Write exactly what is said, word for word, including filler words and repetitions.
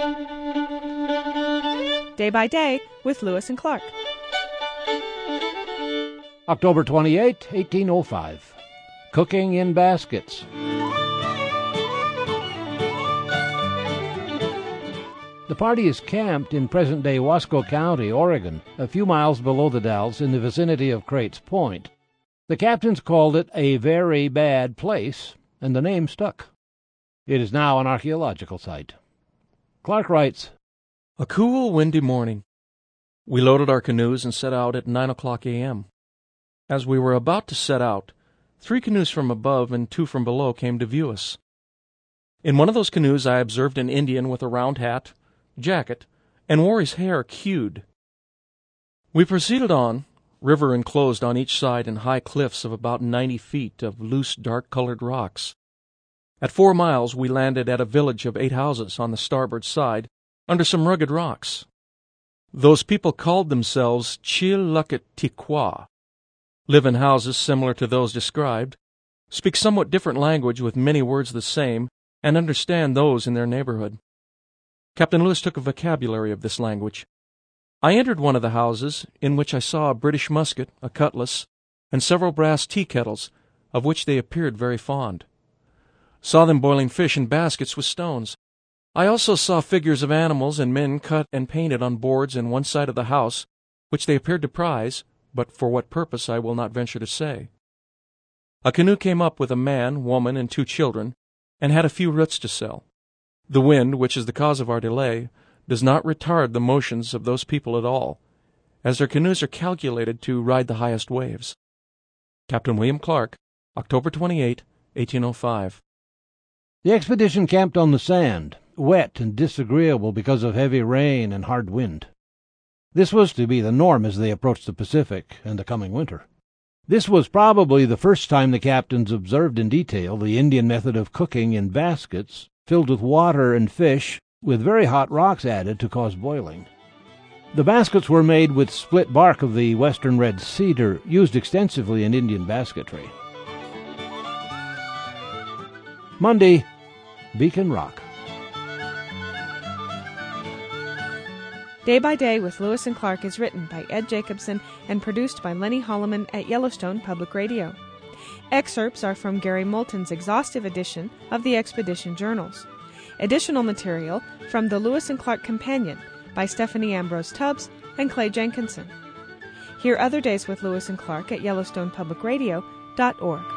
Day by Day with Lewis and Clark. October twenty-eighth, eighteen oh five. Cooking in baskets. The party is camped in present-day Wasco County, Oregon, a few miles below the Dalles in the vicinity of Crates Point. The captains called it a very bad place, and the name stuck. It is now an archaeological site. Clark writes, A cool, windy morning. We loaded our canoes and set out at nine o'clock a m As we were about to set out, three canoes from above and two from below came to view us. In one of those canoes I observed an Indian with a round hat, jacket, and wore his hair queued. We proceeded on, river enclosed on each side in high cliffs of about ninety feet of loose, dark-colored rocks. At four miles we landed at a village of eight houses on the starboard side, under some rugged rocks. Those people called themselves Chilukittiqua, live in houses similar to those described, speak somewhat different language with many words the same, and understand those in their neighborhood. Captain Lewis took a vocabulary of this language. I entered one of the houses, in which I saw a British musket, a cutlass, and several brass tea kettles, of which they appeared very fond. Saw them boiling fish in baskets with stones. I also saw figures of animals and men cut and painted on boards in one side of the house, which they appeared to prize, but for what purpose I will not venture to say. A canoe came up with a man, woman, and two children, and had a few roots to sell. The wind, which is the cause of our delay, does not retard the motions of those people at all, as their canoes are calculated to ride the highest waves. Captain William Clark, October twenty-eighth, eighteen oh five. The expedition camped on the sand, wet and disagreeable because of heavy rain and hard wind. This was to be the norm as they approached the Pacific and the coming winter. This was probably the first time the captains observed in detail the Indian method of cooking in baskets filled with water and fish, with very hot rocks added to cause boiling. The baskets were made with split bark of the western red cedar, used extensively in Indian basketry. Monday, Beacon Rock. Day by Day with Lewis and Clark is written by Ed Jacobson and produced by Lenny Holloman at Yellowstone Public Radio. Excerpts are from Gary Moulton's exhaustive edition of the Expedition Journals. Additional material from the Lewis and Clark Companion by Stephanie Ambrose Tubbs and Clay Jenkinson. Hear other days with Lewis and Clark at Yellowstone Public Radio dot org.